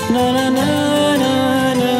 Na na na na na.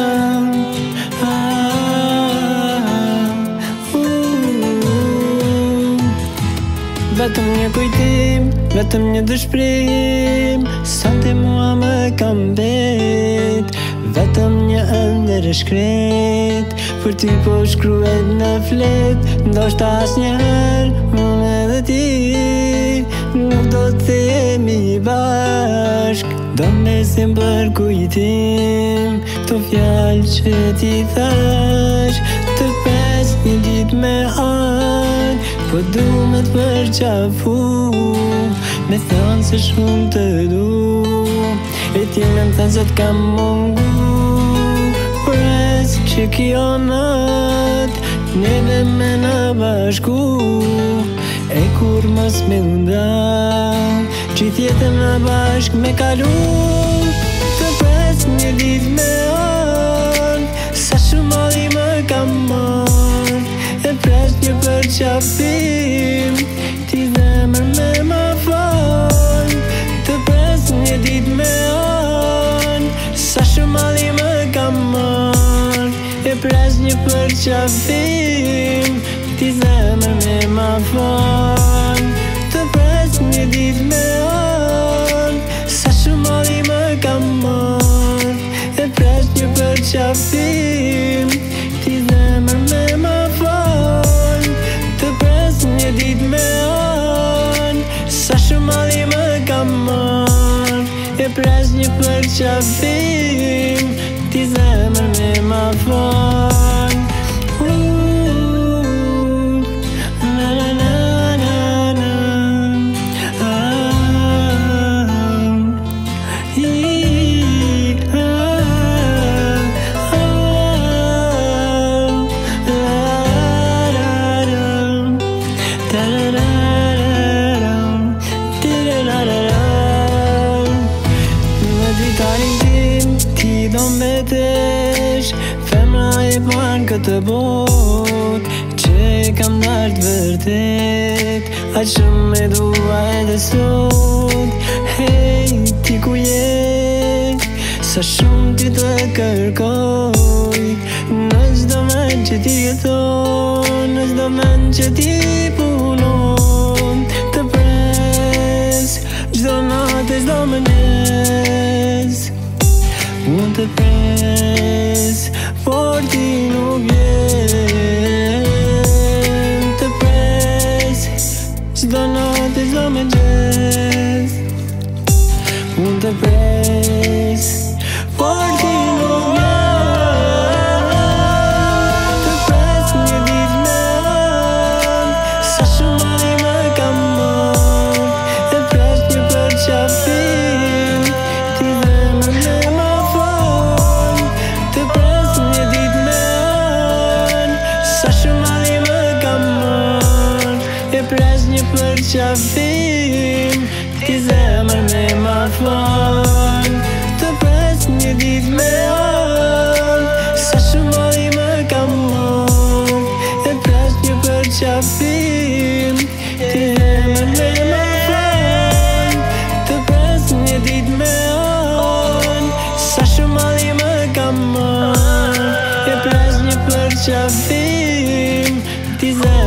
Vetëm një kujtim, vetëm një dëshpërim, sa ti mua më kam bet. Vetëm një ëndër e shkret, për ty po shkruhet në flet. Ndoshta asnjëherë unë edhe ti nuk do të jemi bashk. Do mbesim për kujtim këto fjalë që ti thash. Të pes një dit me ardh, po du me të përqafu, me thonë se shumë të du. E ti me më thënë se t'kam mungu, pres që kjo natë neve me në bashku. E kur mos me nda, që tjetën në bashk me kalu. Të pres një dit me ardh, sa shumë ali më kam marrë. E pres një përqafim, ti zemër me ma falë. Të pres një dit me ardh, sa shumë ali më kam marrë. E pres një përqafim, ti zemër me ma falë. Të pres një dit me ardh, sa shumë ali më kam marrë. E pres një përqafim, ti zemër me ma falë. Të pres një dit me ardh, sa shumë ali më kam marrë. E pres një përqafim, ti zemër me ma falë. Ti do mbetesh femra e parë këtë bot, që e kam dartë vërtet, aq shumë e dua edhe sot. Hej, ti ku je, sa shumë ti të kërkoj, në çdo vend që ti jeton, në çdo vend që ti punon. Të pres çdo natë, çdo mëngjes, unë të pres, por ti nuk vjen. Të pres çdo natë, çdo mëngjes, unë të pres, por ti nuk vjen. Të pres një dit me ardh, sa shumë ali më kam marrë. E pres një përqafim, ti zemër me ma falë. Të pres një dit me ardh, sa shumë ali më kam marrë. E pres një përqafim, ti zemër me ma falë. Të pres një dit me ardh, sa shumë ali më kam marrë. E pres një përqafim, ti zemër me ma falë. Të pres një dit me ardh, sa shumë ali më kam marrë. E pres një përqafim, ti zemër